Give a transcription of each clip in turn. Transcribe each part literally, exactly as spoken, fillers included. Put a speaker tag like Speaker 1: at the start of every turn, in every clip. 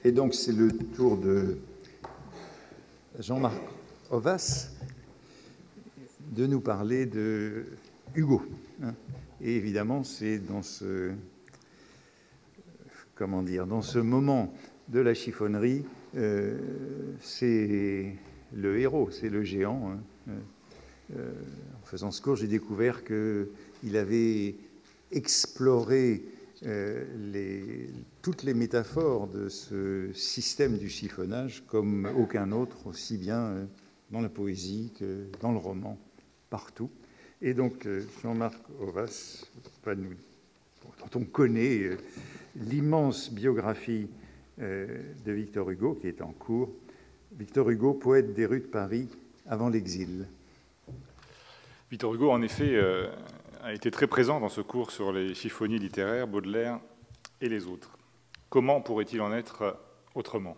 Speaker 1: Et donc, c'est le tour de Jean-Marc Ovas de nous parler de Hugo. Et évidemment, c'est dans ce, comment dire, dans ce moment de la chiffonnerie, euh, c'est le héros, c'est le géant. Hein. Euh, en faisant ce cours, j'ai découvert qu'il avait exploré euh, les, toutes les métaphores de ce système du chiffonnage comme aucun autre, aussi bien euh, dans la poésie que dans le roman, partout. Et donc, euh, Jean-Marc Ovas, nous, dont on connaît euh, l'immense biographie euh, de Victor Hugo, qui est en cours. Victor Hugo, poète des rues de Paris avant l'exil.
Speaker 2: Victor Hugo, en effet, euh, a été très présent dans ce cours sur les chiffonniers littéraires, Baudelaire et les autres. Comment pourrait-il en être autrement?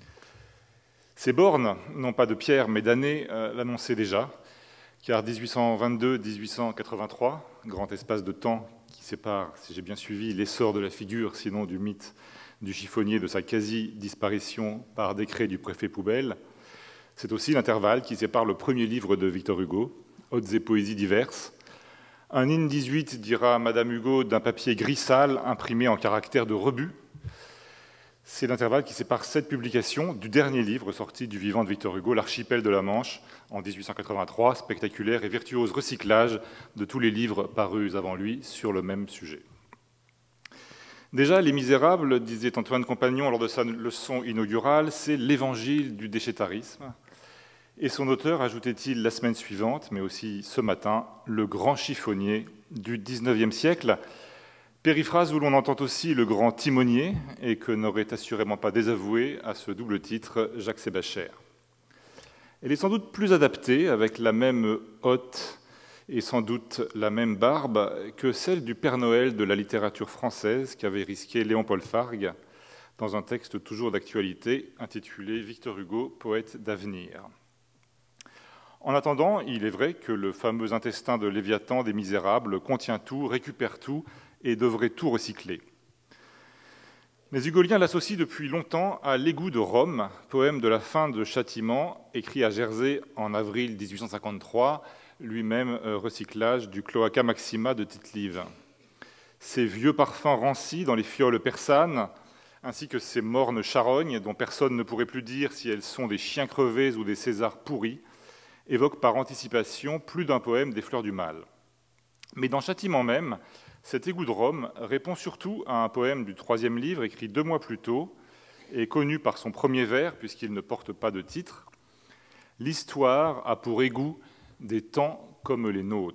Speaker 2: Ces bornes, non pas de pierre, mais d'années, euh, l'annonçaient déjà, car dix-huit cent vingt-deux à dix-huit cent quatre-vingt-trois, grand espace de temps qui sépare, si j'ai bien suivi, l'essor de la figure, sinon du mythe du chiffonnier, de sa quasi-disparition par décret du préfet Poubelle, c'est aussi l'intervalle qui sépare le premier livre de Victor Hugo, Odes et poésies diverses. Un in dix-huit dira Madame Hugo d'un papier gris sale imprimé en caractère de rebut. C'est l'intervalle qui sépare cette publication du dernier livre sorti du vivant de Victor Hugo, L'Archipel de la Manche, en dix-huit cent quatre-vingt-trois, spectaculaire et virtuose recyclage de tous les livres parus avant lui sur le même sujet. Déjà, Les Misérables, disait Antoine Compagnon lors de sa leçon inaugurale, c'est l'évangile du déchétarisme. Et son auteur, ajoutait-il la semaine suivante, mais aussi ce matin, le grand chiffonnier du dix-neuvième siècle, périphrase où l'on entend aussi le grand timonier, et que n'aurait assurément pas désavoué à ce double titre Jacques Sébacher. Elle est sans doute plus adaptée, avec la même hotte et sans doute la même barbe, que celle du Père Noël de la littérature française qu'avait risqué Léon-Paul Fargue dans un texte toujours d'actualité intitulé « Victor Hugo, poète d'avenir ». En attendant, il est vrai que le fameux intestin de Léviathan des Misérables contient tout, récupère tout et devrait tout recycler. Les hugoliens l'associent depuis longtemps à L'égout de Rome, poème de la fin de Châtiment, écrit à Jersey en avril dix-huit cent cinquante-trois, lui-même recyclage du Cloaca Maxima de Tite-Live. Ces vieux parfums rancis dans les fioles persanes, ainsi que ces mornes charognes dont personne ne pourrait plus dire si elles sont des chiens crevés ou des Césars pourris, évoque par anticipation plus d'un poème des Fleurs du Mal. Mais dans Châtiment même, cet égout de Rome répond surtout à un poème du troisième livre, écrit deux mois plus tôt, et connu par son premier vers, puisqu'il ne porte pas de titre. « L'histoire a pour égout des temps comme les nôtres ».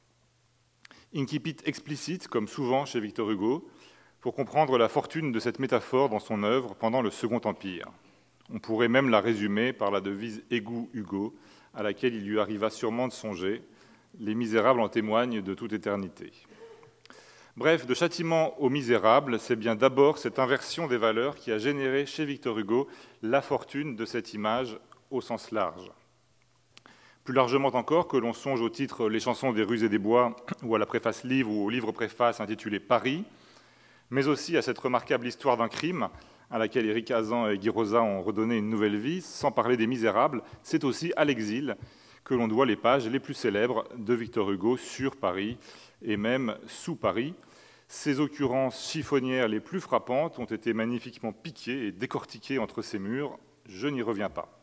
Speaker 2: Incipit explicite, comme souvent chez Victor Hugo, pour comprendre la fortune de cette métaphore dans son œuvre pendant le Second Empire. On pourrait même la résumer par la devise « Égout Hugo », à laquelle il lui arriva sûrement de songer. Les Misérables en témoignent de toute éternité. Bref, de Châtiment aux Misérables, c'est bien d'abord cette inversion des valeurs qui a généré chez Victor Hugo la fortune de cette image au sens large. Plus largement encore, que l'on songe au titre « Les chansons des rues et des bois » ou à la préface livre ou au livre-préface intitulé « Paris », mais aussi à cette remarquable histoire d'un crime à laquelle Éric Hazan et Guy Rosa ont redonné une nouvelle vie, sans parler des Misérables, c'est aussi à l'exil que l'on doit les pages les plus célèbres de Victor Hugo sur Paris et même sous Paris. Ces occurrences chiffonnières les plus frappantes ont été magnifiquement piquées et décortiquées entre ces murs. Je n'y reviens pas.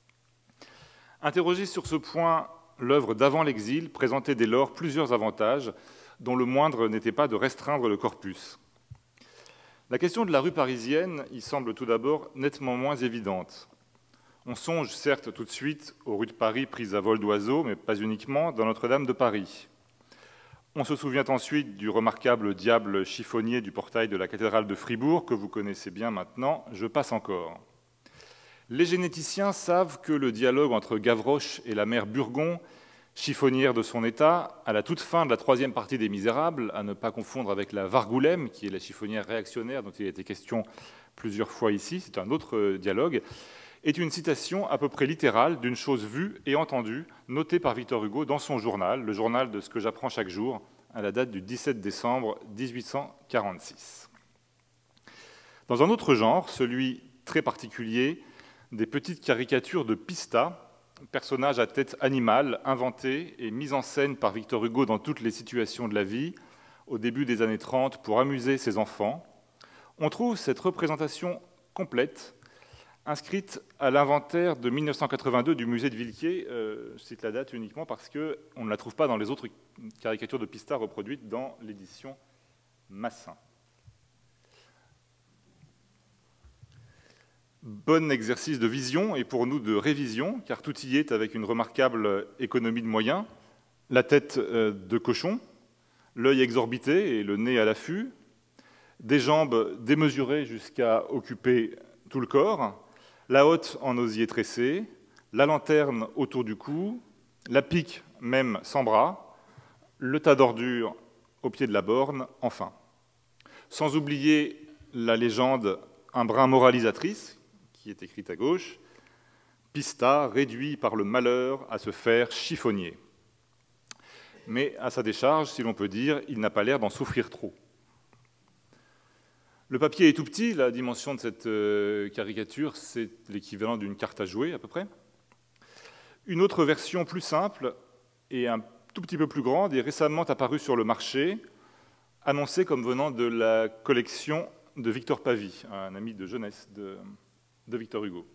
Speaker 2: Interrogé sur ce point, l'œuvre d'avant l'exil présentait dès lors plusieurs avantages, dont le moindre n'était pas de restreindre le corpus. La question de la rue parisienne y semble tout d'abord nettement moins évidente. On songe certes tout de suite aux rues de Paris prises à vol d'oiseau, mais pas uniquement, dans Notre-Dame de Paris. On se souvient ensuite du remarquable diable chiffonnier du portail de la cathédrale de Fribourg, que vous connaissez bien maintenant, je passe encore. Les généticiens savent que le dialogue entre Gavroche et la mère Burgon, chiffonnière de son état, à la toute fin de la troisième partie des Misérables, à ne pas confondre avec la Vargoulême, qui est la chiffonnière réactionnaire dont il a été question plusieurs fois ici, c'est un autre dialogue, est une citation à peu près littérale d'une chose vue et entendue, notée par Victor Hugo dans son journal, le journal de ce que j'apprends chaque jour, à la date du dix-sept décembre mille huit cent quarante-six. Dans un autre genre, celui très particulier, des petites caricatures de Pista, personnage à tête animale, inventé et mis en scène par Victor Hugo dans toutes les situations de la vie, au début des années trente, pour amuser ses enfants. On trouve cette représentation complète, inscrite à l'inventaire de mille neuf cent quatre-vingt-deux du musée de Villequier. Euh, je cite la date uniquement parce qu'on ne la trouve pas dans les autres caricatures de Pista reproduites dans l'édition Massin. Bon exercice de vision et pour nous de révision, car tout y est avec une remarquable économie de moyens. La tête de cochon, l'œil exorbité et le nez à l'affût, des jambes démesurées jusqu'à occuper tout le corps, la hotte en osier tressé, la lanterne autour du cou, la pique même sans bras, le tas d'ordures au pied de la borne, enfin. Sans oublier la légende un brin moralisatrice, qui est écrite à gauche, Pista réduit par le malheur à se faire chiffonnier. Mais à sa décharge, si l'on peut dire, il n'a pas l'air d'en souffrir trop. Le papier est tout petit, la dimension de cette euh, caricature, c'est l'équivalent d'une carte à jouer à peu près. Une autre version plus simple et un tout petit peu plus grande est récemment apparue sur le marché, annoncée comme venant de la collection de Victor Pavy, un ami de jeunesse de, de Victor Hugo.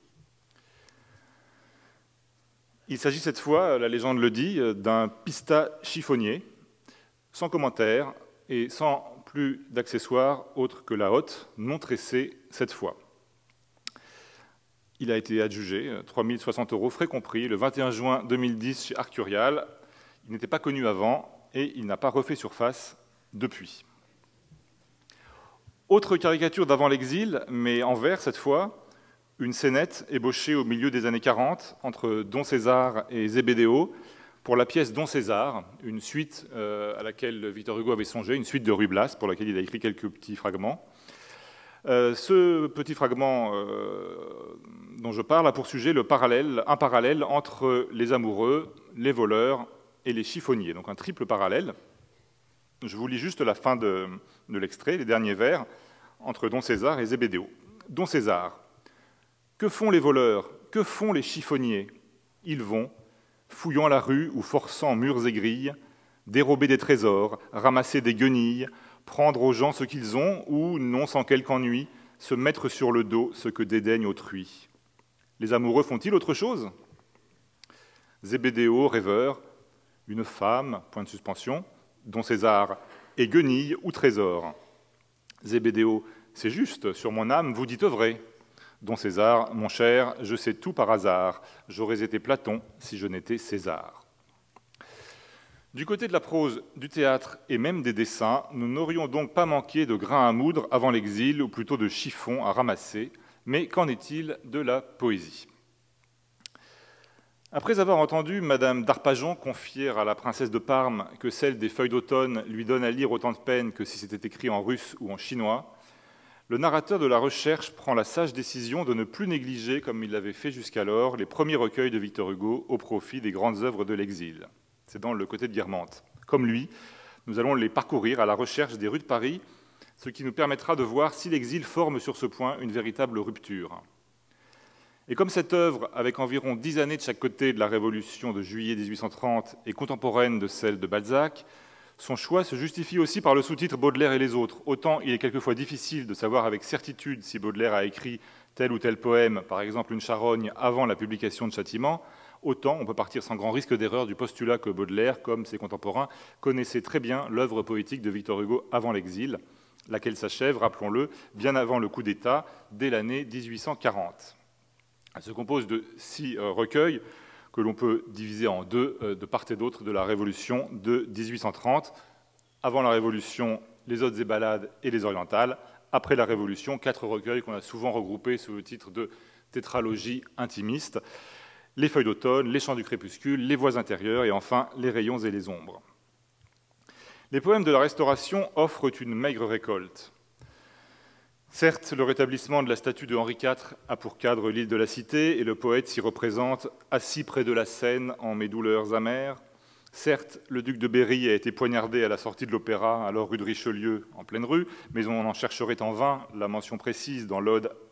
Speaker 2: Il s'agit cette fois, la légende le dit, d'un Pista chiffonnier, sans commentaire et sans plus d'accessoires autres que la hotte, non tressée cette fois. Il a été adjugé, trois mille soixante euros, frais compris, le vingt et un juin deux mille dix chez Arcurial. Il n'était pas connu avant et il n'a pas refait surface depuis. Autre caricature d'avant l'exil, mais en vert cette fois, une scénette ébauchée au milieu des années quarante entre Don César et Zébédéo pour la pièce Don César, une suite euh, à laquelle Victor Hugo avait songé, une suite de Ruy Blas pour laquelle il a écrit quelques petits fragments. Euh, ce petit fragment euh, dont je parle a pour sujet le parallèle, un parallèle entre les amoureux, les voleurs et les chiffonniers, donc un triple parallèle. Je vous lis juste la fin de, de l'extrait, les derniers vers, entre Don César et Zébédéo. Don César. Que font les voleurs? Que font les chiffonniers? Ils vont, fouillant la rue ou forçant murs et grilles, dérober des trésors, ramasser des guenilles, prendre aux gens ce qu'ils ont ou, non sans quelque ennui, se mettre sur le dos ce que dédaigne autrui. Les amoureux font-ils autre chose? Zébédéo, rêveur, une femme, point de suspension, Don César, et guenilles ou trésors. Zébédéo, c'est juste, sur mon âme, vous dites vrai. Don César, mon cher, je sais tout par hasard. J'aurais été Platon si je n'étais César. Du côté de la prose, du théâtre et même des dessins, nous n'aurions donc pas manqué de grains à moudre avant l'exil, ou plutôt de chiffons à ramasser. Mais qu'en est-il de la poésie? Après avoir entendu Madame d'Arpajon confier à la princesse de Parme que celle des feuilles d'automne lui donne à lire autant de peine que si c'était écrit en russe ou en chinois, le narrateur de la recherche prend la sage décision de ne plus négliger, comme il l'avait fait jusqu'alors, les premiers recueils de Victor Hugo au profit des grandes œuvres de l'exil. C'est dans le côté de Guermantes. Comme lui, nous allons les parcourir à la recherche des rues de Paris, ce qui nous permettra de voir si l'exil forme sur ce point une véritable rupture. Et comme cette œuvre, avec environ dix années de chaque côté de la Révolution de juillet mille huit cent trente, est contemporaine de celle de Balzac, son choix se justifie aussi par le sous-titre « Baudelaire et les autres ». Autant il est quelquefois difficile de savoir avec certitude si Baudelaire a écrit tel ou tel poème, par exemple une charogne, avant la publication de Châtiment, autant on peut partir sans grand risque d'erreur du postulat que Baudelaire, comme ses contemporains, connaissait très bien l'œuvre poétique de Victor Hugo avant l'exil, laquelle s'achève, rappelons-le, bien avant le coup d'État, dès l'année mille huit cent quarante. Elle se compose de six euh, recueils, que l'on peut diviser en deux de part et d'autre de la Révolution de mille huit cent trente. Avant la Révolution, les Odes et Ballades et les Orientales. Après la Révolution, quatre recueils qu'on a souvent regroupés sous le titre de tétralogie intimiste. Les Feuilles d'automne, Les Chants du crépuscule, Les Voix intérieures et enfin Les Rayons et les ombres. Les poèmes de la Restauration offrent une maigre récolte. Certes, le rétablissement de la statue de Henri quatre a pour cadre l'île de la Cité, et le poète s'y représente assis près de la Seine en mes douleurs amères. Certes, le duc de Berry a été poignardé à la sortie de l'opéra, alors rue de Richelieu, en pleine rue, mais on en chercherait en vain la mention précise dans l'ode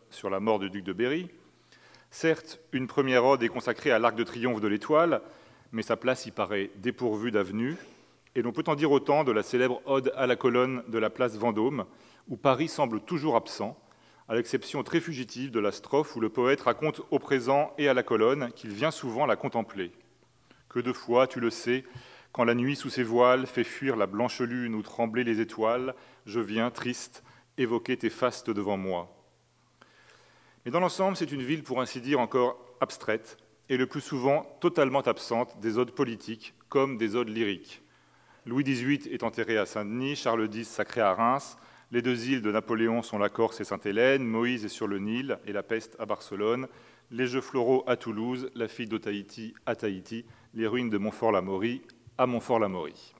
Speaker 2: sur la mort du duc de Berry. Certes, une première ode est consacrée à l'Arc de Triomphe de l'Étoile, mais sa place y paraît dépourvue d'avenue, et l'on peut en dire autant de la célèbre ode à la colonne de la place Vendôme, où Paris semble toujours absent, à l'exception très fugitive de la strophe où le poète raconte au présent et à la colonne qu'il vient souvent la contempler. Que de fois, tu le sais, quand la nuit sous ses voiles fait fuir la blanche lune où trembler les étoiles, je viens, triste, évoquer tes fastes devant moi. Mais dans l'ensemble, c'est une ville, pour ainsi dire, encore abstraite, et le plus souvent totalement absente des odes politiques comme des odes lyriques. Louis dix-huit est enterré à Saint-Denis, Charles dix sacré à Reims, les deux îles de Napoléon sont la Corse et Sainte-Hélène, Moïse est sur le Nil et la peste à Barcelone, les Jeux floraux à Toulouse, la fille d'Otaïti à Tahiti, les ruines de Montfort-l'Amaury à Montfort-l'Amaury.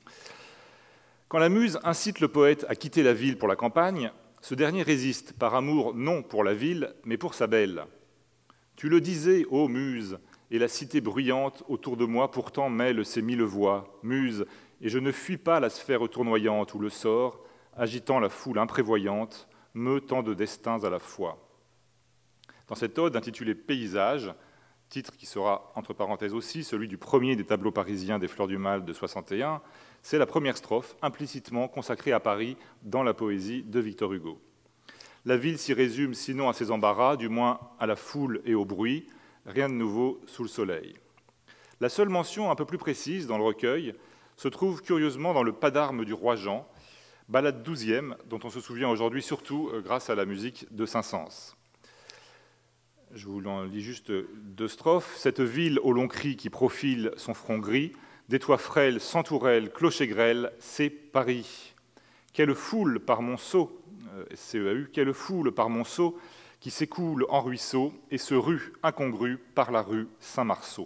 Speaker 2: Quand la muse incite le poète à quitter la ville pour la campagne, ce dernier résiste par amour non pour la ville, mais pour sa belle. Tu le disais, ô muse, et la cité bruyante autour de moi pourtant mêle ses mille voix. Muse, et je ne fuis pas la sphère tournoyante où le sort, agitant la foule imprévoyante, meut tant de destins à la fois. Dans cette ode intitulée « Paysage », titre qui sera, entre parenthèses aussi, celui du premier des tableaux parisiens des Fleurs du Mal de soixante et un, c'est la première strophe, implicitement consacrée à Paris dans la poésie de Victor Hugo. La ville s'y résume, sinon à ses embarras, du moins à la foule et au bruit, rien de nouveau sous le soleil. La seule mention un peu plus précise dans le recueil se trouve curieusement dans le Pas d'armes du roi Jean, ballade douzième, dont on se souvient aujourd'hui surtout grâce à la musique de Saint-Saëns. Je vous en lis juste deux strophes. Cette ville au long cri qui profile son front gris, des toits frêles, sans tourelles, clochers grêles, c'est Paris. Quelle foule par Monceau, C E A U, quelle foule par Monceau qui s'écoule en ruisseau et se rue incongrue par la rue Saint-Marceau.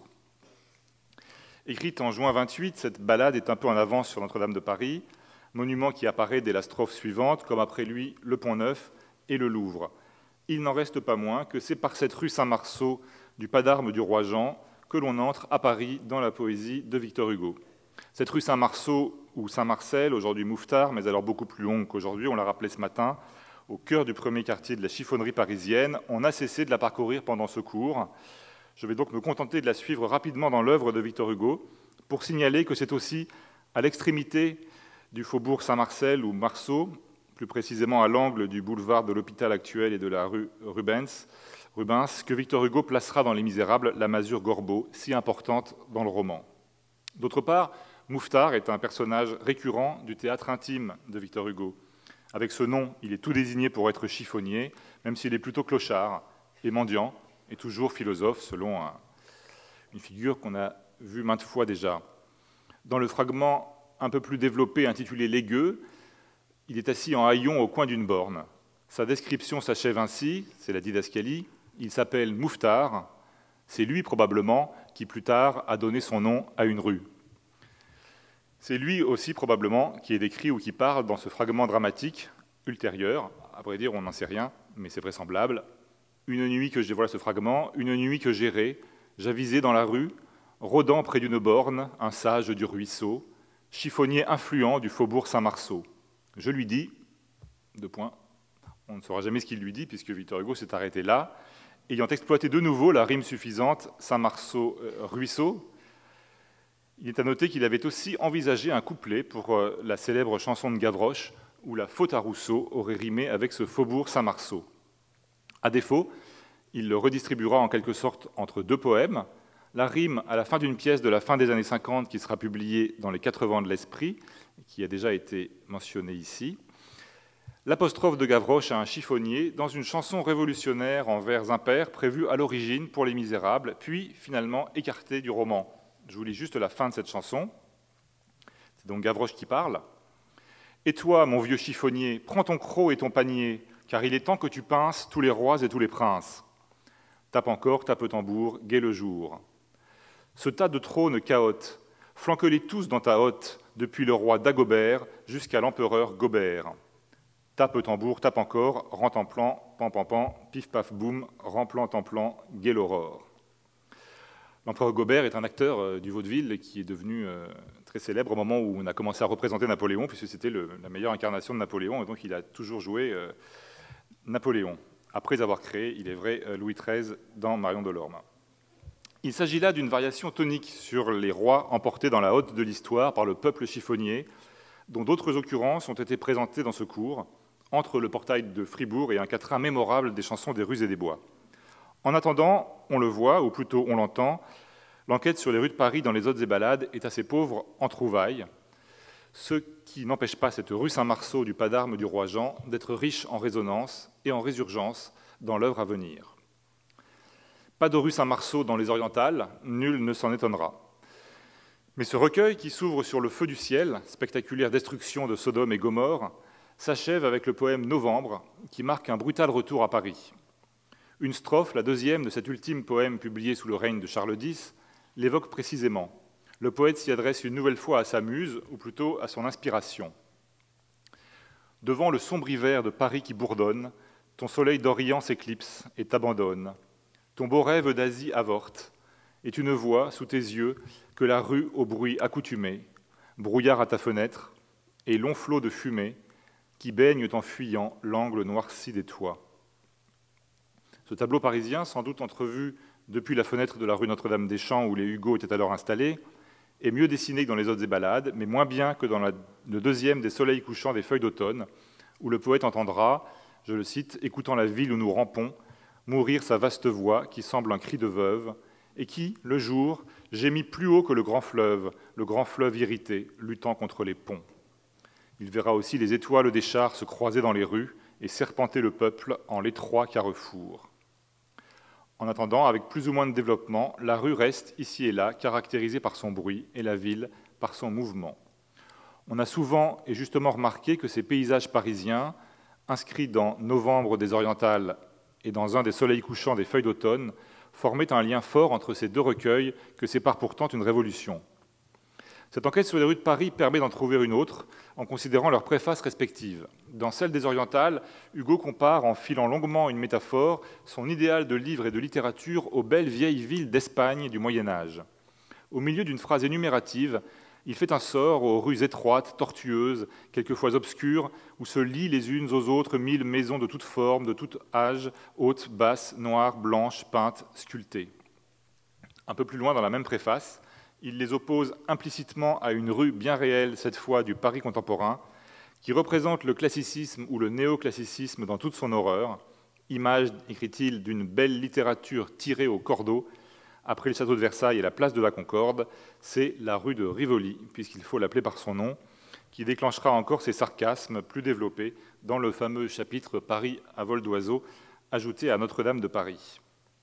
Speaker 2: Écrite en juin vingt-huit, cette ballade est un peu en avance sur Notre-Dame de Paris, monument qui apparaît dès la strophe suivante, comme après lui le Pont-Neuf et le Louvre. Il n'en reste pas moins que c'est par cette rue Saint-Marceau du Pas d'armes du roi Jean que l'on entre à Paris dans la poésie de Victor Hugo. Cette rue Saint-Marceau ou Saint-Marcel, aujourd'hui Mouffetard, mais alors beaucoup plus longue qu'aujourd'hui, on l'a rappelé ce matin, au cœur du premier quartier de la chiffonnerie parisienne, on a cessé de la parcourir pendant ce cours. Je vais donc me contenter de la suivre rapidement dans l'œuvre de Victor Hugo pour signaler que c'est aussi à l'extrémité du faubourg Saint-Marcel ou Marceau, plus précisément à l'angle du boulevard de l'Hôpital actuel et de la rue Rubens, Rubens, que Victor Hugo placera dans Les Misérables la masure Gorbeau, si importante dans le roman. D'autre part, Mouffetard est un personnage récurrent du théâtre intime de Victor Hugo. Avec ce nom, il est tout désigné pour être chiffonnier, même s'il est plutôt clochard et mendiant, et toujours philosophe, selon un, une figure qu'on a vue maintes fois déjà. Dans le fragment un peu plus développé intitulé « Les gueux », il est assis en haillon au coin d'une borne. Sa description s'achève ainsi, c'est la didascalie, il s'appelle Mouffetard, c'est lui probablement qui plus tard a donné son nom à une rue. C'est lui aussi probablement qui est décrit ou qui parle dans ce fragment dramatique ultérieur, à vrai dire on n'en sait rien, mais c'est vraisemblable. Une nuit que j'ai, voilà ce fragment, une nuit que j'errais, j'avisais dans la rue, rôdant près d'une borne, un sage du ruisseau, chiffonnier influent du faubourg Saint-Marceau. Je lui dis, deux points, on ne saura jamais ce qu'il lui dit, puisque Victor Hugo s'est arrêté là, ayant exploité de nouveau la rime suffisante Saint-Marceau-Ruisseau. Il est à noter qu'il avait aussi envisagé un couplet pour la célèbre chanson de Gavroche, où la faute à Rousseau aurait rimé avec ce faubourg Saint-Marceau. À défaut, il le redistribuera en quelque sorte entre deux poèmes, la rime à la fin d'une pièce de la fin des années cinquante qui sera publiée dans les Quatre Vents de l'Esprit, qui a déjà été mentionnée ici, l'apostrophe de Gavroche à un chiffonnier dans une chanson révolutionnaire en vers impairs prévue à l'origine pour Les Misérables, puis finalement écartée du roman. Je vous lis juste la fin de cette chanson. C'est donc Gavroche qui parle. « Et toi, mon vieux chiffonnier, prends ton croc et ton panier, car il est temps que tu pinces tous les rois et tous les princes. Tape encore, tape tambour, gai le jour. Ce tas de trônes chaotes, flanque-les tous dans ta hotte, depuis le roi Dagobert jusqu'à l'empereur Gobert. Tape tambour, tape encore, rentre en plan, pan pan pan, pif paf boum, remplant en plan, gai l'aurore. » L'empereur Gobert est un acteur euh, du vaudeville qui est devenu euh, très célèbre au moment où on a commencé à représenter Napoléon, puisque c'était le, la meilleure incarnation de Napoléon, et donc il a toujours joué euh, Napoléon. après avoir créé, il est vrai, Louis treize dans Marion Delorme. Il s'agit là d'une variation tonique sur les rois emportés dans la hotte de l'histoire par le peuple chiffonnier, dont d'autres occurrences ont été présentées dans ce cours, entre le portail de Fribourg et un quatrain mémorable des chansons des rues et des bois. En attendant, on le voit, ou plutôt on l'entend, l'enquête sur les rues de Paris dans les odes et ballades est assez pauvre en trouvailles, ce qui n'empêche pas cette rue Saint-Marceau du pas d'armes du roi Jean d'être riche en résonance et en résurgence dans l'œuvre à venir. Pas de rue Saint-Marceau dans les orientales, nul ne s'en étonnera. Mais ce recueil qui s'ouvre sur le feu du ciel, spectaculaire destruction de Sodome et Gomorrhe, s'achève avec le poème Novembre, qui marque un brutal retour à Paris. Une strophe, la deuxième de cet ultime poème publié sous le règne de Charles dix, l'évoque précisément. Le poète s'y adresse une nouvelle fois à sa muse, ou plutôt à son inspiration. Devant le sombre hiver de Paris qui bourdonne, ton soleil d'Orient s'éclipse et t'abandonne. Ton beau rêve d'Asie avorte, et tu ne vois, sous tes yeux, que la rue au bruit accoutumé, brouillard à ta fenêtre, et long flot de fumée qui baignent en fuyant l'angle noirci des toits. Ce tableau parisien, sans doute entrevu depuis la fenêtre de la rue Notre-Dame-des-Champs où les Hugo étaient alors installés, est mieux dessiné que dans les odes et ballades, mais moins bien que dans la, le deuxième des soleils couchants des feuilles d'automne, où le poète entendra, je le cite, « écoutant la ville où nous rampons, mourir sa vaste voix qui semble un cri de veuve, et qui, le jour, gémit plus haut que le grand fleuve, le grand fleuve irrité, luttant contre les ponts. » Il verra aussi les étoiles des chars se croiser dans les rues et serpenter le peuple en l'étroit carrefour. En attendant, avec plus ou moins de développement, la rue reste, ici et là, caractérisée par son bruit et la ville par son mouvement. On a souvent et justement remarqué que ces paysages parisiens, inscrits dans Novembre des Orientales et dans un des soleils couchants des feuilles d'automne, formaient un lien fort entre ces deux recueils que sépare pourtant une révolution. Cette enquête sur les rues de Paris permet d'en trouver une autre en considérant leurs préfaces respectives. Dans celle des Orientales, Hugo compare, en filant longuement une métaphore, son idéal de livre et de littérature aux belles vieilles villes d'Espagne du Moyen-Âge. Au milieu d'une phrase énumérative, il fait un sort aux rues étroites, tortueuses, quelquefois obscures, où se lient les unes aux autres mille maisons de toutes formes, de tout âge, hautes, basses, noires, blanches, peintes, sculptées. Un peu plus loin dans la même préface, il les oppose implicitement à une rue bien réelle, cette fois du Paris contemporain, qui représente le classicisme ou le néoclassicisme dans toute son horreur, image, écrit-il, d'une belle littérature tirée au cordeau. Après le château de Versailles et la place de la Concorde, c'est la rue de Rivoli, puisqu'il faut l'appeler par son nom, qui déclenchera encore ses sarcasmes plus développés dans le fameux chapitre « Paris à vol d'oiseau » ajouté à Notre-Dame de Paris.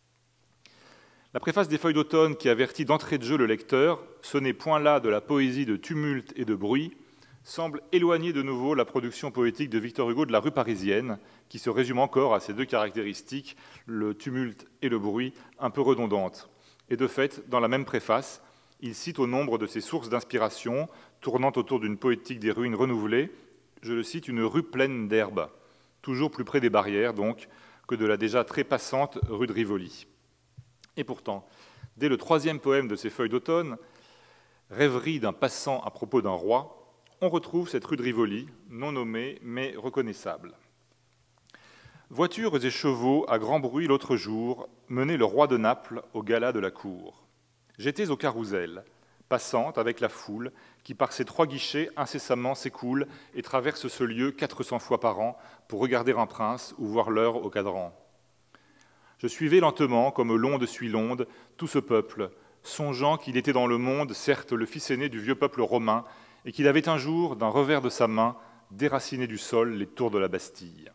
Speaker 2: La préface des feuilles d'automne qui avertit d'entrée de jeu le lecteur, ce n'est point là de la poésie de tumulte et de bruit, semble éloigner de nouveau la production poétique de Victor Hugo de la rue parisienne, qui se résume encore à ces deux caractéristiques, le tumulte et le bruit, un peu redondantes. Et de fait, dans la même préface, il cite au nombre de ses sources d'inspiration, tournant autour d'une poétique des ruines renouvelée, je le cite, une rue pleine d'herbe, toujours plus près des barrières donc que de la déjà très passante rue de Rivoli. Et pourtant, dès le troisième poème de ces feuilles d'automne, Rêverie d'un passant à propos d'un roi, on retrouve cette rue de Rivoli, non nommée mais reconnaissable. Voitures et chevaux à grand bruit l'autre jour menaient le roi de Naples au gala de la cour. J'étais au carrousel, passante avec la foule qui par ces trois guichets incessamment s'écoule et traverse ce lieu quatre cents fois par an pour regarder un prince ou voir l'heure au cadran. Je suivais lentement, comme l'onde suit l'onde, tout ce peuple, songeant qu'il était dans le monde, certes, le fils aîné du vieux peuple romain, et qu'il avait un jour, d'un revers de sa main, déraciné du sol les tours de la Bastille.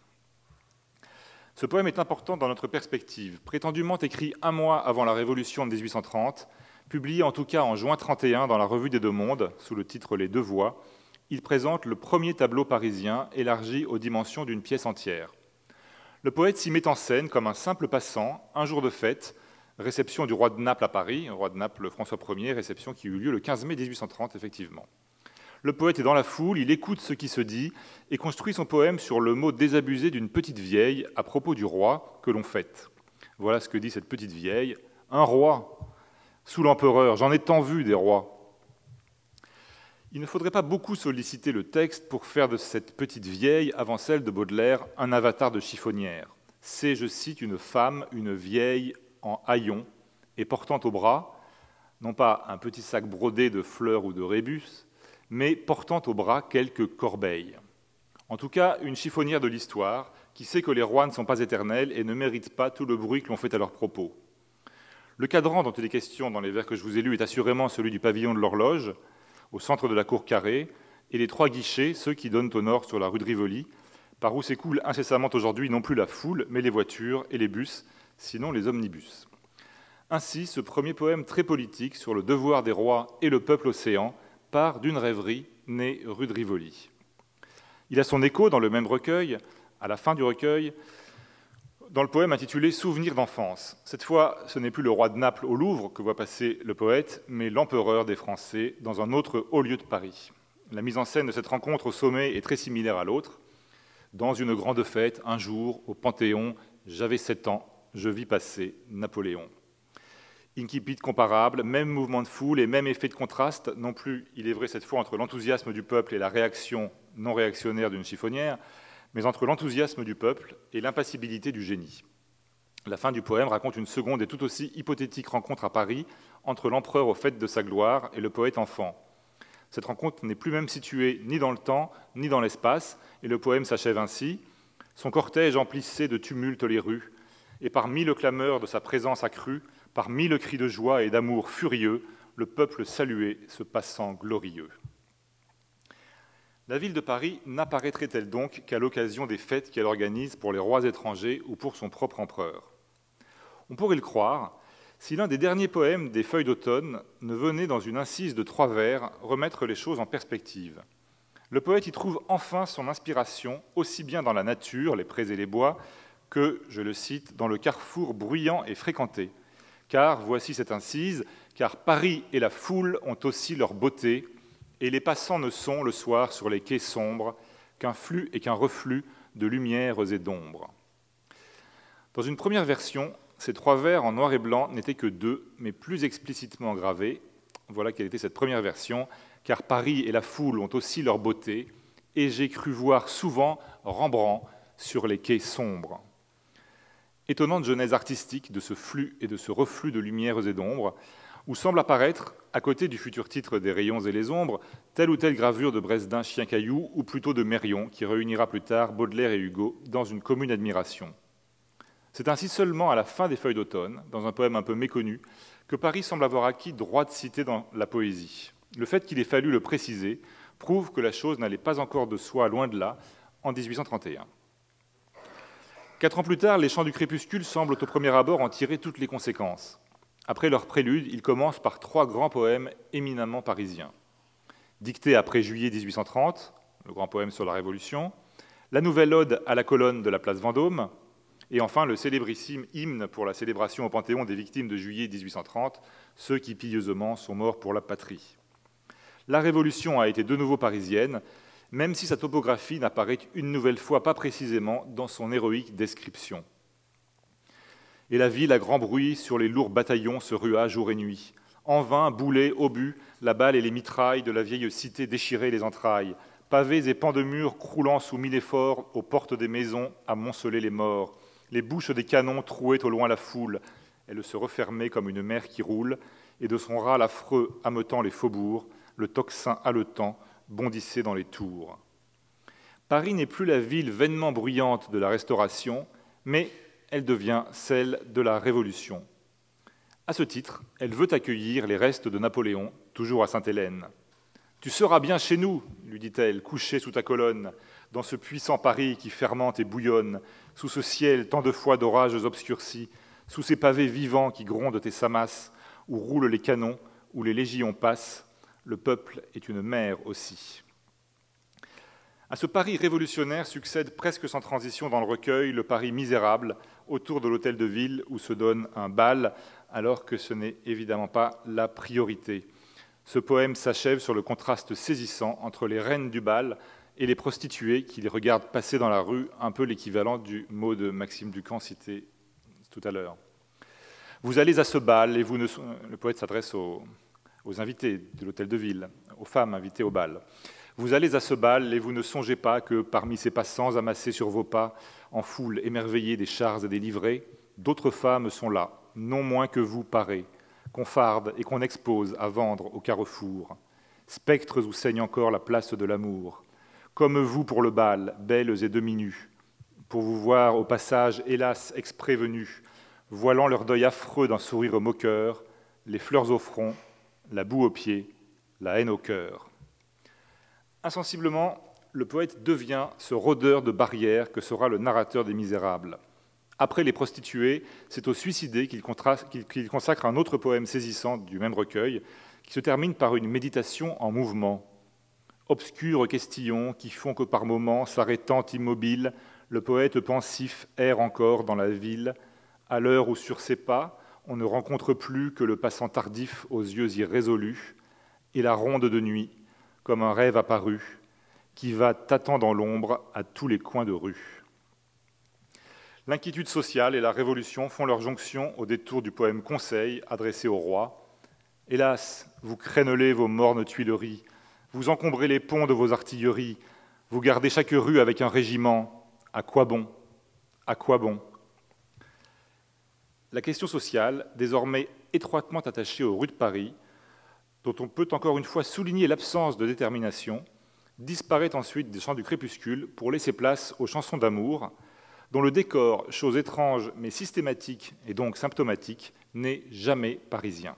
Speaker 2: Ce poème est important dans notre perspective. Prétendument écrit un mois avant la Révolution de dix-huit cent trente, publié en tout cas en juin trente et un dans la Revue des Deux Mondes, sous le titre « Les Deux Voix », il présente le premier tableau parisien élargi aux dimensions d'une pièce entière. Le poète s'y met en scène comme un simple passant, un jour de fête, réception du roi de Naples à Paris, le roi de Naples François Ier, réception qui eut lieu le quinze mai dix-huit cent trente, effectivement. Le poète est dans la foule, il écoute ce qui se dit et construit son poème sur le mot désabusé d'une petite vieille à propos du roi que l'on fête. Voilà ce que dit cette petite vieille. « Un roi, sous l'empereur, j'en ai tant vu des rois. » Il ne faudrait pas beaucoup solliciter le texte pour faire de cette petite vieille, avant celle de Baudelaire, un avatar de chiffonnière. c'est, je cite, une femme, une vieille en haillons, et portant au bras, non pas un petit sac brodé de fleurs ou de rébus, mais portant au bras quelques corbeilles. En tout cas, une chiffonnière de l'histoire qui sait que les rois ne sont pas éternels et ne méritent pas tout le bruit que l'on fait à leur propos. Le cadran dont il est question dans les vers que je vous ai lus est assurément celui du pavillon de l'horloge, au centre de la cour carrée, et les trois guichets, ceux qui donnent au nord sur la rue de Rivoli, par où s'écoule incessamment aujourd'hui non plus la foule, mais les voitures et les bus, sinon les omnibus. Ainsi, ce premier poème très politique sur le devoir des rois et le peuple océan part d'une rêverie née rue de Rivoli. Il a son écho dans le même recueil, à la fin du recueil, dans le poème intitulé « Souvenirs d'enfance ». Cette fois, ce n'est plus le roi de Naples au Louvre que voit passer le poète, mais l'empereur des Français dans un autre haut lieu de Paris. La mise en scène de cette rencontre au sommet est très similaire à l'autre. Dans une grande fête, un jour, au Panthéon, j'avais sept ans, je vis passer Napoléon. Incipit comparable, même mouvement de foule et même effet de contraste, non plus, il est vrai cette fois, entre l'enthousiasme du peuple et la réaction non réactionnaire d'une chiffonnière, mais entre l'enthousiasme du peuple et l'impassibilité du génie. La fin du poème raconte une seconde et tout aussi hypothétique rencontre à Paris entre l'empereur au faîte de sa gloire et le poète enfant. Cette rencontre n'est plus même située ni dans le temps, ni dans l'espace, et le poème s'achève ainsi. Son cortège emplissait de tumulte les rues, et par mille clameurs de sa présence accrue, par mille cris de joie et d'amour furieux, le peuple saluait ce passant glorieux. La ville de Paris n'apparaîtrait-elle donc qu'à l'occasion des fêtes qu'elle organise pour les rois étrangers ou pour son propre empereur? On pourrait le croire, si l'un des derniers poèmes des Feuilles d'automne ne venait dans une incise de trois vers remettre les choses en perspective. Le poète y trouve enfin son inspiration, aussi bien dans la nature, les prés et les bois, que, je le cite, dans le carrefour bruyant et fréquenté. Car, voici cette incise, car Paris et la foule ont aussi leur beauté, et les passants ne sont, le soir, sur les quais sombres, qu'un flux et qu'un reflux de lumières et d'ombres. Dans une première version, ces trois vers en noir et blanc n'étaient que deux, mais plus explicitement gravés. Voilà quelle était cette première version, car Paris et la foule ont aussi leur beauté, et j'ai cru voir souvent Rembrandt sur les quais sombres. Étonnante genèse artistique de ce flux et de ce reflux de lumières et d'ombres, où semble apparaître, à côté du futur titre des rayons et les ombres, telle ou telle gravure de Bresdin Chien-Caillou, ou plutôt de Mérion, qui réunira plus tard Baudelaire et Hugo dans une commune admiration. C'est ainsi seulement à la fin des Feuilles d'automne, dans un poème un peu méconnu, que Paris semble avoir acquis droit de cité dans la poésie. Le fait qu'il ait fallu le préciser prouve que la chose n'allait pas encore de soi, loin de là, en dix-huit cent trente et un. Quatre ans plus tard, les Chants du crépuscule semblent au premier abord en tirer toutes les conséquences. Après leur prélude, ils commencent par trois grands poèmes éminemment parisiens. Dicté après juillet dix-huit cent trente, le grand poème sur la Révolution, la nouvelle ode à la colonne de la place Vendôme, et enfin le célébrissime hymne pour la célébration au Panthéon des victimes de juillet dix-huit cent trente, ceux qui pieusement sont morts pour la patrie. La Révolution a été de nouveau parisienne, même si sa topographie n'apparaît une nouvelle fois pas précisément dans son héroïque description. Et la ville, à grand bruit, sur les lourds bataillons se rua jour et nuit. En vain, boulets, obus, la balle et les mitrailles de la vieille cité déchiraient les entrailles. Pavés et pans de murs croulant sous mille efforts, aux portes des maisons amoncelaient les morts. Les bouches des canons trouaient au loin la foule. Elle se refermait comme une mer qui roule, et de son râle affreux ameutant les faubourgs, le tocsin haletant bondissait dans les tours. Paris n'est plus la ville vainement bruyante de la Restauration, mais elle devient celle de la Révolution. À ce titre, elle veut accueillir les restes de Napoléon, toujours à Sainte-Hélène. « Tu seras bien chez nous, lui dit-elle, couché sous ta colonne, dans ce puissant Paris qui fermente et bouillonne, sous ce ciel tant de fois d'orages obscurcis, sous ces pavés vivants qui grondent tes samasses, où roulent les canons, où les légions passent, le peuple est une mer aussi. » À ce Paris révolutionnaire succède presque sans transition dans le recueil le Paris misérable autour de l'hôtel de ville où se donne un bal, alors que ce n'est évidemment pas la priorité. Ce poème s'achève sur le contraste saisissant entre les reines du bal et les prostituées qui les regardent passer dans la rue, un peu l'équivalent du mot de Maxime Ducamp cité tout à l'heure. Vous allez à ce bal et vous ne... Le poète s'adresse aux, aux invités de l'hôtel de ville, aux femmes invitées au bal. Vous allez à ce bal et vous ne songez pas que parmi ces passants amassés sur vos pas, en foule émerveillée des chars et des livrées, d'autres femmes sont là, non moins que vous parées, qu'on farde et qu'on expose à vendre au carrefour. Spectres où saigne encore la place de l'amour, comme vous pour le bal, belles et demi-nues, pour vous voir au passage, hélas, exprès venus, voilant leur deuil affreux d'un sourire moqueur, les fleurs au front, la boue aux pieds, la haine au cœur. Insensiblement, le poète devient ce rôdeur de barrières que sera le narrateur des Misérables. Après les prostituées, c'est aux suicidés qu'il qu'il consacre un autre poème saisissant du même recueil, qui se termine par une méditation en mouvement. Obscurs questillons qui font que par moments, s'arrêtant immobile, le poète pensif erre encore dans la ville, à l'heure où sur ses pas, on ne rencontre plus que le passant tardif aux yeux irrésolus, et la ronde de nuit, comme un rêve apparu, qui va tâtant dans l'ombre à tous les coins de rue. L'inquiétude sociale et la révolution font leur jonction au détour du poème Conseil adressé au roi. Hélas, vous crénelez vos mornes tuileries, vous encombrez les ponts de vos artilleries, vous gardez chaque rue avec un régiment. À quoi bon? À quoi bon? La question sociale, désormais étroitement attachée aux rues de Paris, dont on peut encore une fois souligner l'absence de détermination, disparaît ensuite des chants du crépuscule pour laisser place aux chansons d'amour, dont le décor, chose étrange mais systématique et donc symptomatique, n'est jamais parisien.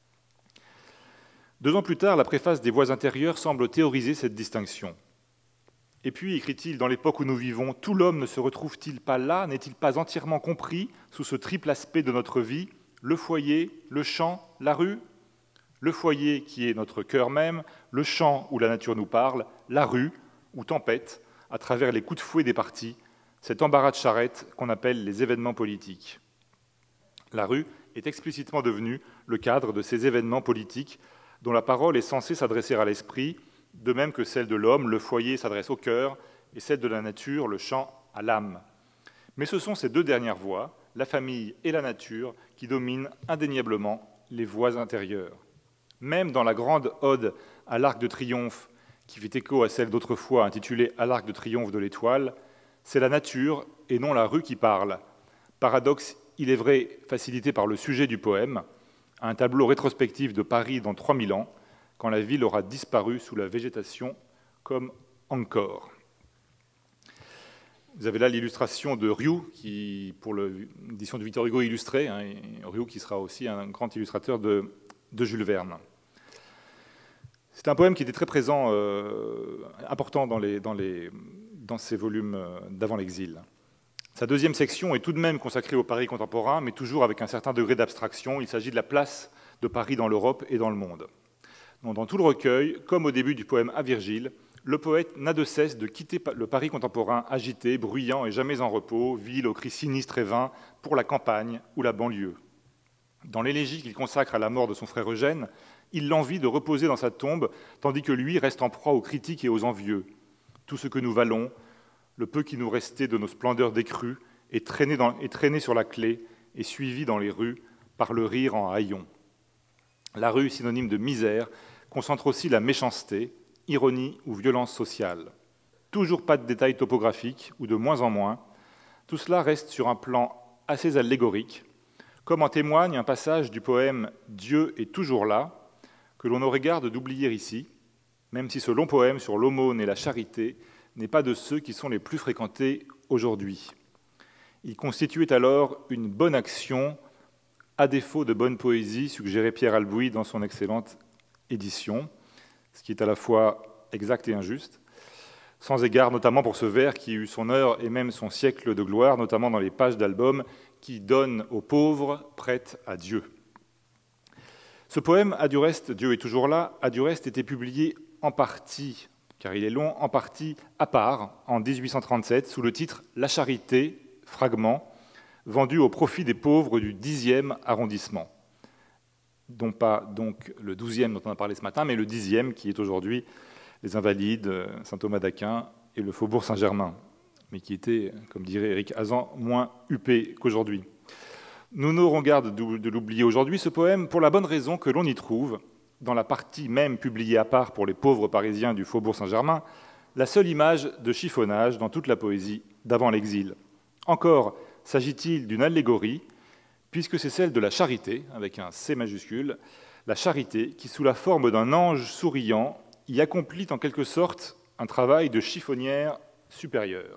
Speaker 2: Deux ans plus tard, la préface des Voix intérieures semble théoriser cette distinction. Et puis, écrit-il, dans l'époque où nous vivons, tout l'homme ne se retrouve-t-il pas là, n'est-il pas entièrement compris sous ce triple aspect de notre vie, le foyer, le champ, la rue? Le foyer qui est notre cœur même, le champ où la nature nous parle, la rue où tempête, à travers les coups de fouet des partis, cet embarras de charrette qu'on appelle les événements politiques. La rue est explicitement devenue le cadre de ces événements politiques dont la parole est censée s'adresser à l'esprit, de même que celle de l'homme, le foyer s'adresse au cœur, et celle de la nature, le champ, à l'âme. Mais ce sont ces deux dernières voix, la famille et la nature, qui dominent indéniablement les voix intérieures. Même dans la grande ode à l'Arc de Triomphe, qui fait écho à celle d'autrefois intitulée « À l'Arc de Triomphe de l'Étoile », c'est la nature et non la rue qui parle. Paradoxe, il est vrai, facilité par le sujet du poème, un tableau rétrospectif de Paris dans trois mille ans, quand la ville aura disparu sous la végétation comme encore. Vous avez là l'illustration de Riou, qui, pour l'édition de Victor Hugo illustrée, hein, Riou qui sera aussi un grand illustrateur de, de Jules Verne. C'est un poème qui était très présent, euh, important dans, les, dans, les, dans ces volumes d'avant l'exil. Sa deuxième section est tout de même consacrée au Paris contemporain, mais toujours avec un certain degré d'abstraction. Il s'agit de la place de Paris dans l'Europe et dans le monde. Donc, dans tout le recueil, comme au début du poème à Virgile, le poète n'a de cesse de quitter le Paris contemporain agité, bruyant et jamais en repos, ville aux cris sinistres et vains, pour la campagne ou la banlieue. Dans l'élégie qu'il consacre à la mort de son frère Eugène, il l'envie de reposer dans sa tombe, tandis que lui reste en proie aux critiques et aux envieux. Tout ce que nous valons, le peu qui nous restait de nos splendeurs décrues, est traîné, dans, est traîné sur la clé et suivi dans les rues par le rire en haillons. La rue, synonyme de misère, concentre aussi la méchanceté, ironie ou violence sociale. Toujours pas de détails topographiques, ou de moins en moins. Tout cela reste sur un plan assez allégorique, comme en témoigne un passage du poème « Dieu est toujours là », que l'on aurait garde d'oublier ici, même si ce long poème sur l'aumône et la charité n'est pas de ceux qui sont les plus fréquentés aujourd'hui. Il constituait alors une bonne action, à défaut de bonne poésie, suggérait Pierre Albouy dans son excellente édition, ce qui est à la fois exact et injuste, sans égard notamment pour ce vers qui eut son heure et même son siècle de gloire, notamment dans les pages d'albums qui donnent aux pauvres, prêtent à Dieu. Ce poème, a du reste, Dieu est toujours là, a du reste été publié en partie, car il est long, en partie à part, en dix-huit cent trente-sept, sous le titre « La charité », fragment, vendu au profit des pauvres du dixième arrondissement. Non pas donc le douzième dont on a parlé ce matin, mais le dixième qui est aujourd'hui les Invalides, Saint-Thomas d'Aquin et le Faubourg Saint-Germain, mais qui était, comme dirait Éric Hazan, moins huppé qu'aujourd'hui. Nous n'aurons garde de l'oublier aujourd'hui, ce poème, pour la bonne raison que l'on y trouve, dans la partie même publiée à part pour les pauvres Parisiens du Faubourg Saint-Germain, la seule image de chiffonnage dans toute la poésie d'avant l'exil. Encore s'agit-il d'une allégorie, puisque c'est celle de la charité, avec un C majuscule, la charité qui, sous la forme d'un ange souriant, y accomplit en quelque sorte un travail de chiffonnière supérieure.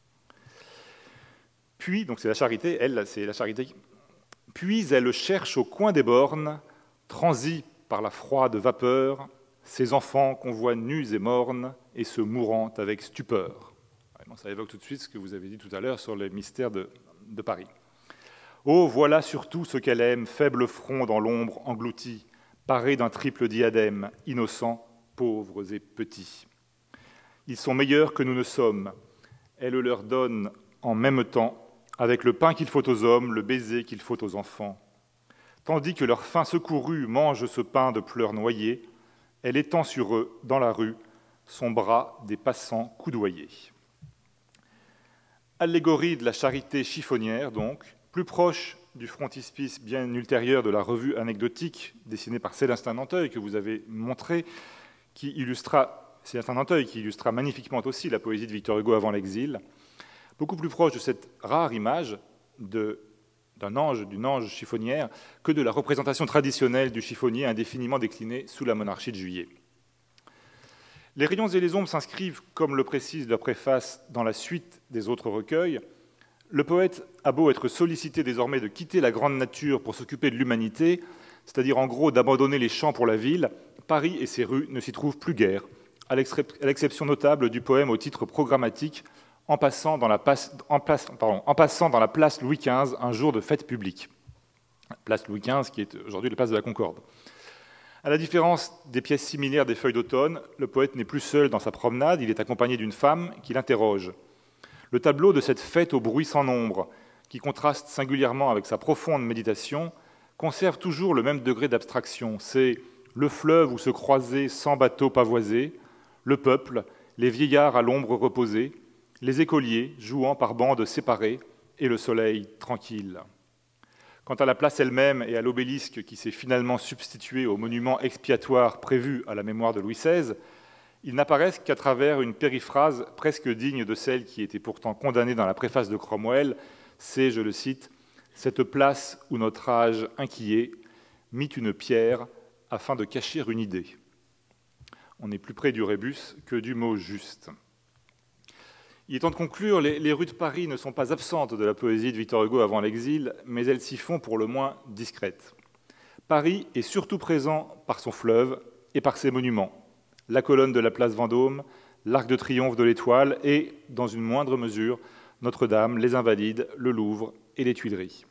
Speaker 2: Puis, donc c'est la charité, elle, c'est la charité, puis elle cherche au coin des bornes, transie par la froide vapeur, ses enfants qu'on voit nus et mornes, et se mourant avec stupeur. Ça évoque tout de suite ce que vous avez dit tout à l'heure sur les mystères de, de Paris. Oh, voilà surtout ce qu'elle aime, faible front dans l'ombre englouti, paré d'un triple diadème, innocents, pauvres et petits. Ils sont meilleurs que nous ne sommes. Elle leur donne en même temps, avec le pain qu'il faut aux hommes, le baiser qu'il faut aux enfants. Tandis que leur faim secourue mange ce pain de pleurs noyés, elle étend sur eux, dans la rue, son bras des passants coudoyés. Allégorie de la charité chiffonnière, donc, plus proche du frontispice bien ultérieur de la revue anecdotique dessinée par Célestin Nanteuil, que vous avez montré, qui illustra, Célestin Nanteuil, qui illustra magnifiquement aussi la poésie de Victor Hugo avant l'exil, beaucoup plus proche de cette rare image de, d'un ange, d'une ange chiffonnière, que de la représentation traditionnelle du chiffonnier indéfiniment décliné sous la monarchie de Juillet. Les rayons et les ombres s'inscrivent, comme le précise la préface, dans la suite des autres recueils. Le poète a beau être sollicité désormais de quitter la grande nature pour s'occuper de l'humanité, c'est-à-dire en gros d'abandonner les champs pour la ville, Paris et ses rues ne s'y trouvent plus guère, à l'exception notable du poème au titre programmatique « En passant dans la place, en place, pardon, en passant dans la place Louis quinze, un jour de fête publique ». Place Louis quinze, qui est aujourd'hui la place de la Concorde. À la différence des pièces similaires des Feuilles d'automne, le poète n'est plus seul dans sa promenade, il est accompagné d'une femme qui l'interroge. Le tableau de cette fête au bruit sans nombre, qui contraste singulièrement avec sa profonde méditation, conserve toujours le même degré d'abstraction. C'est le fleuve où se croisaient cent bateaux pavoisés, le peuple, les vieillards à l'ombre reposés, les écoliers jouant par bandes séparées et le soleil tranquille. Quant à la place elle-même et à l'obélisque qui s'est finalement substitué au monument expiatoire prévu à la mémoire de Louis seize, ils n'apparaissent qu'à travers une périphrase presque digne de celle qui était pourtant condamnée dans la préface de Cromwell. C'est, je le cite, « cette place où notre âge inquiet mit une pierre afin de cacher une idée ». On est plus près du rébus que du mot juste. Il est temps de conclure, les, les rues de Paris ne sont pas absentes de la poésie de Victor Hugo avant l'exil, mais elles s'y font pour le moins discrètes. Paris est surtout présent par son fleuve et par ses monuments, la colonne de la place Vendôme, l'arc de triomphe de l'Étoile et, dans une moindre mesure, Notre-Dame, les Invalides, le Louvre et les Tuileries.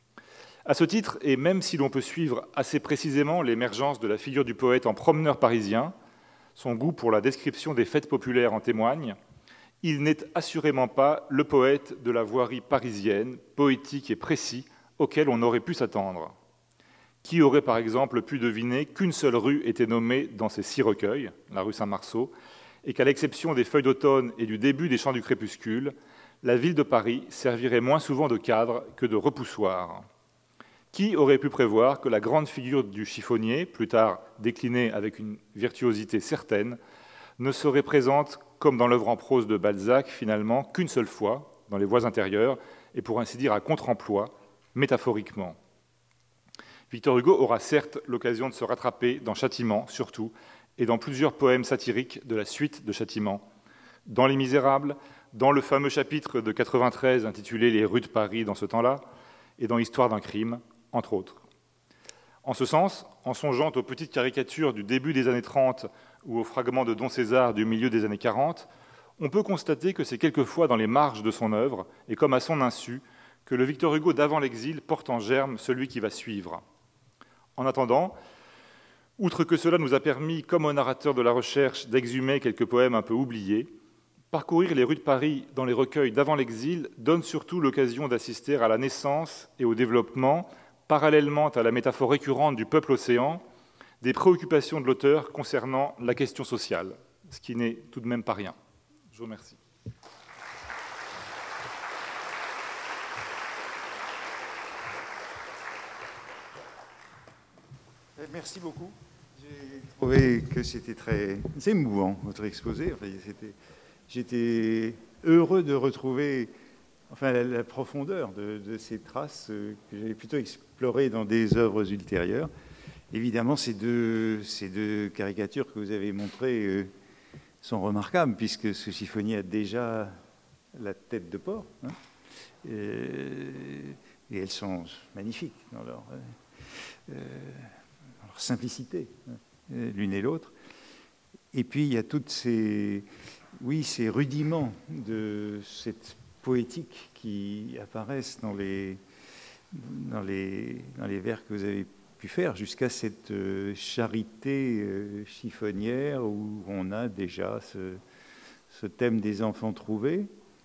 Speaker 2: À ce titre, et même si l'on peut suivre assez précisément l'émergence de la figure du poète en promeneur parisien, son goût pour la description des fêtes populaires en témoigne, il n'est assurément pas le poète de la voirie parisienne, poétique et précis, auquel on aurait pu s'attendre. Qui aurait par exemple pu deviner qu'une seule rue était nommée dans ces six recueils, la rue Saint-Marceau, et qu'à l'exception des Feuilles d'automne et du début des Chants du crépuscule, la ville de Paris servirait moins souvent de cadre que de repoussoir. Qui aurait pu prévoir que la grande figure du chiffonnier, plus tard déclinée avec une virtuosité certaine, ne serait présente, comme dans l'œuvre en prose de Balzac, finalement, qu'une seule fois, dans les voies intérieures, et pour ainsi dire à contre-emploi, métaphoriquement. Victor Hugo aura certes l'occasion de se rattraper dans Châtiment, surtout, et dans plusieurs poèmes satiriques de la suite de Châtiment, dans Les Misérables, dans le fameux chapitre de quatre-vingt-treize intitulé « Les rues de Paris dans ce temps-là », et dans Histoire d'un crime, entre autres. En ce sens, en songeant aux petites caricatures du début des années trente ou aux fragments de Don César du milieu des années quarante, on peut constater que c'est quelquefois dans les marges de son œuvre, et comme à son insu, que le Victor Hugo d'avant l'exil porte en germe celui qui va suivre. En attendant, outre que cela nous a permis, comme au narrateur de la recherche, d'exhumer quelques poèmes un peu oubliés, parcourir les rues de Paris dans les recueils d'avant l'exil donne surtout l'occasion d'assister à la naissance et au développement, parallèlement à la métaphore récurrente du peuple-océan, des préoccupations de l'auteur concernant la question sociale, ce qui n'est tout de même pas rien. Je vous remercie.
Speaker 1: Merci beaucoup. J'ai trouvé que c'était très émouvant, votre exposé. Enfin, j'étais heureux de retrouver enfin, la, la profondeur de, de ces traces euh, que j'avais plutôt explorées dans des œuvres ultérieures. Évidemment, ces deux, ces deux caricatures que vous avez montrées euh, sont remarquables, puisque ce chiffonnier a déjà la tête de porc, hein, et, et elles sont magnifiques dans leur, euh, dans leur simplicité, hein, l'une et l'autre. Et puis, il y a toutes ces, oui, ces rudiments de cette poétique qui apparaissent dans les, dans les, dans les vers que vous avez pu faire, jusqu'à cette euh, charité euh, chiffonnière où on a déjà ce, ce thème des enfants trouvés,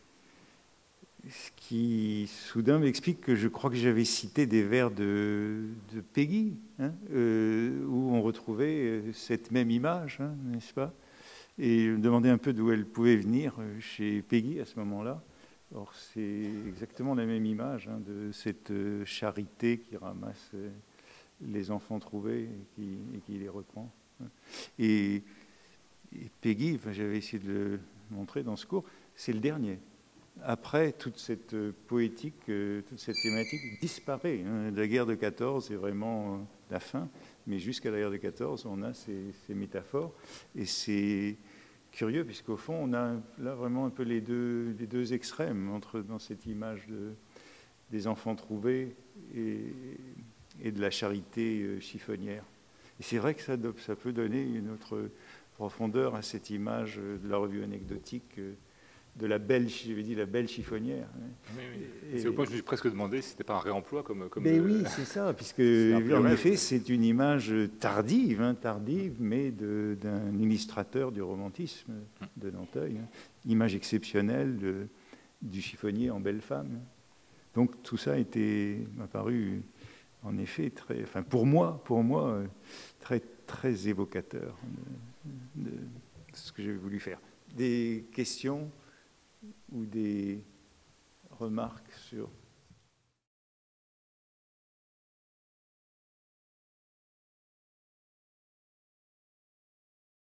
Speaker 1: ce qui soudain m'explique que je crois que j'avais cité des vers de, de Peggy, hein, euh, où on retrouvait cette même image, hein, n'est-ce pas? Et je me demandais un peu d'où elle pouvait venir chez Peggy à ce moment-là. Or, c'est exactement la même image, hein, de cette charité qui ramasse les enfants trouvés et qui, et qui les reprend. Et, et Peggy, enfin, j'avais essayé de le montrer dans ce cours, c'est le dernier. Après, toute cette poétique, toute cette thématique disparaît. Hein. La guerre de quatorze est vraiment la fin, mais jusqu'à la guerre de quatorze, on a ces, ces métaphores. Et c'est curieux, puisqu'au fond, on a là vraiment un peu les deux, les deux extrêmes entre, dans cette image de, des enfants trouvés et, et de la charité chiffonnière. Et c'est vrai que ça, ça peut donner une autre profondeur à cette image de la revue anecdotique de la belle, j'avais dit la belle chiffonnière.
Speaker 2: Oui, oui. C'est au point que je me suis presque demandé si c'était pas un réemploi comme. comme
Speaker 1: mais
Speaker 2: le...
Speaker 1: oui, c'est ça, puisque en
Speaker 2: rêve,
Speaker 1: effet,
Speaker 2: mais...
Speaker 1: c'est une image tardive, hein, tardive, mais de, d'un illustrateur du romantisme de Nanteuil, hein. Image exceptionnelle de, du chiffonnier en belle femme. Donc tout ça était m'a paru en effet très, enfin pour moi, pour moi, très très évocateur de, de ce que j'ai voulu faire. Des questions ou des remarques sur